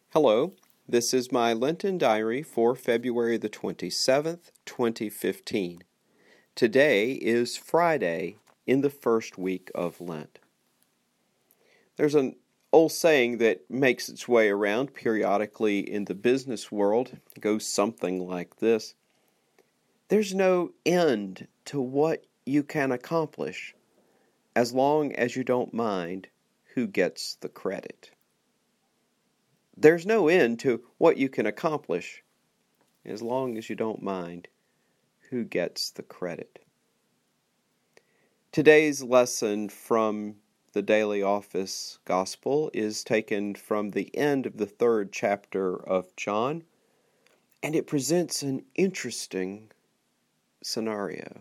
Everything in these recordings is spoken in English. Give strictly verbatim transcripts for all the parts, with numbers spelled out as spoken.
Hello, this is my Lenten diary for February the twenty-seventh, twenty fifteen. Today is Friday in the first week of Lent. There's an old saying that makes its way around periodically in the business world. It goes something like this: there's no end to what you can accomplish as long as you don't mind who gets the credit. There's no end to what you can accomplish as long as you don't mind who gets the credit. Today's lesson from the Daily Office Gospel is taken from the end of the third chapter of John, and it presents an interesting scenario.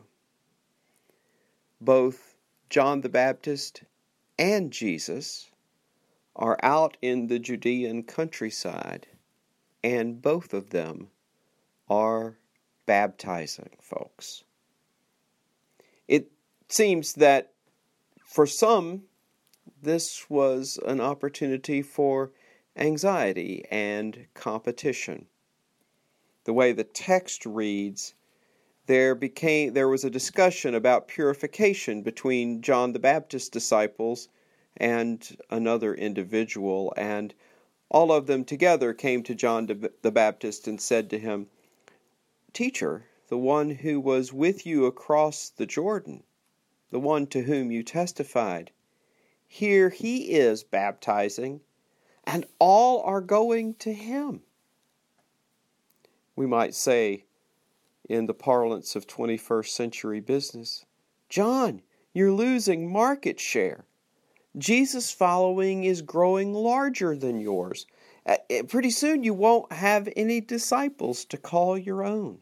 Both John the Baptist and Jesus are out in the Judean countryside, and both of them are baptizing folks. It seems that for some, this was an opportunity for anxiety and competition. The way the text reads, there became there was a discussion about purification between John the Baptist's disciples and another individual, and all of them together came to John the Baptist and said to him, "Teacher, the one who was with you across the Jordan, the one to whom you testified, here he is baptizing, and all are going to him." We might say, in the parlance of twenty-first century business, "John, you're losing market share. Jesus' following is growing larger than yours. Uh, pretty soon you won't have any disciples to call your own."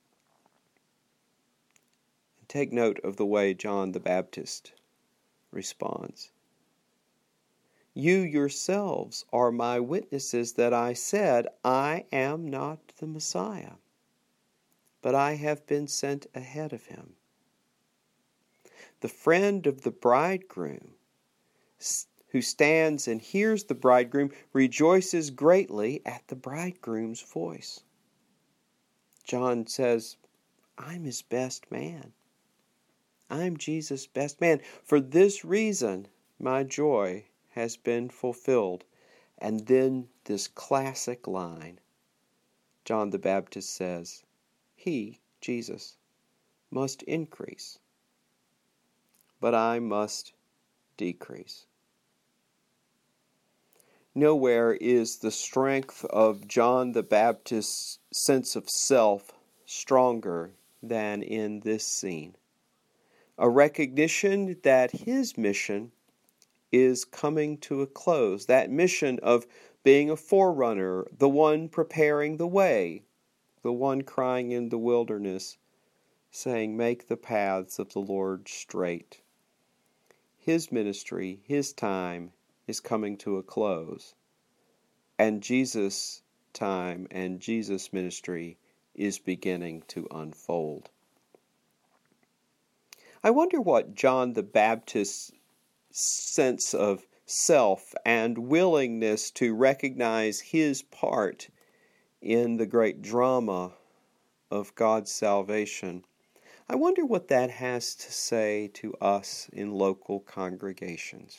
Take note of the way John the Baptist responds. "You yourselves are my witnesses that I said, I am not the Messiah, but I have been sent ahead of him. The friend of the bridegroom, who stands and hears the bridegroom, rejoices greatly at the bridegroom's voice." John says, I'm his best man. I'm Jesus' best man. For this reason, my joy has been fulfilled. And then this classic line. John the Baptist says, he, Jesus, must increase, but I must decrease. Nowhere is the strength of John the Baptist's sense of self stronger than in this scene. A recognition that his mission is coming to a close. That mission of being a forerunner, the one preparing the way, the one crying in the wilderness, saying, "Make the paths of the Lord straight." His ministry, his time, is coming to a close. And Jesus' time and Jesus' ministry is beginning to unfold. I wonder what John the Baptist's sense of self and willingness to recognize his part in the great drama of God's salvation, I wonder what that has to say to us in local congregations.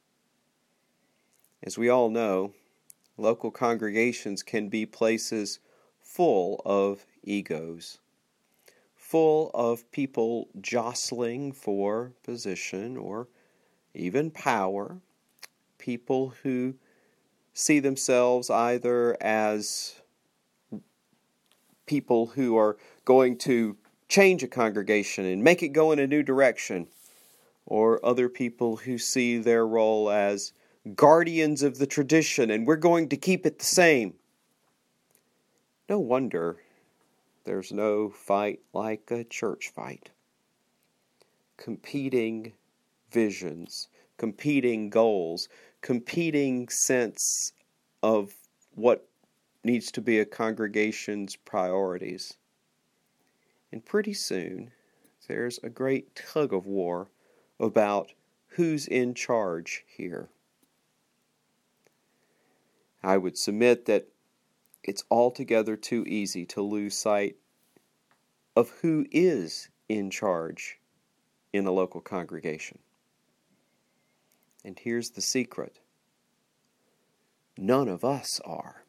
As we all know, local congregations can be places full of egos, full of people jostling for position or even power, people who see themselves either as people who are going to change a congregation and make it go in a new direction, or other people who see their role as guardians of the tradition, and we're going to keep it the same. No wonder there's no fight like a church fight. Competing visions, competing goals, competing sense of what needs to be a congregation's priorities. And pretty soon, there's a great tug of war about who's in charge here. I would submit that it's altogether too easy to lose sight of who is in charge in a local congregation. And here's the secret. None of us are.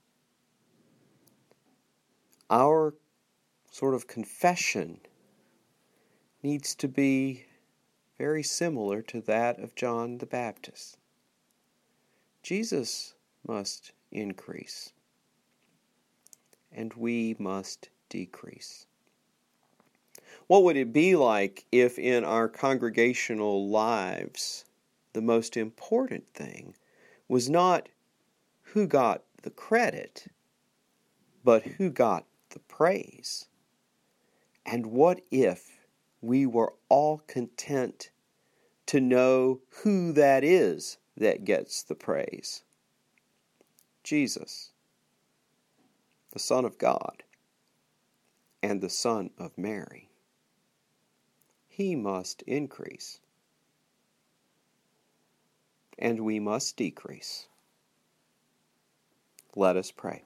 Our sort of confession needs to be very similar to that of John the Baptist. Jesus must increase, and we must decrease. What would it be like if in our congregational lives the most important thing was not who got the credit, but who got the praise? And what if we were all content to know who that is that gets the praise? Jesus, the Son of God, and the Son of Mary. He must increase, and we must decrease. Let us pray.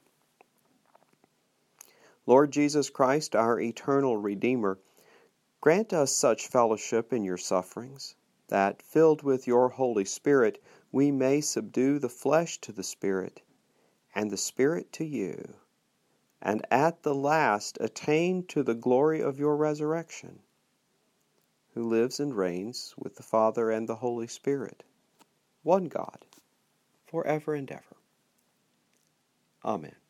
Lord Jesus Christ, our eternal Redeemer, grant us such fellowship in your sufferings, that, filled with your Holy Spirit, we may subdue the flesh to the Spirit, and the Spirit to you, and at the last attain to the glory of your resurrection, who lives and reigns with the Father and the Holy Spirit, one God, forever and ever. Amen.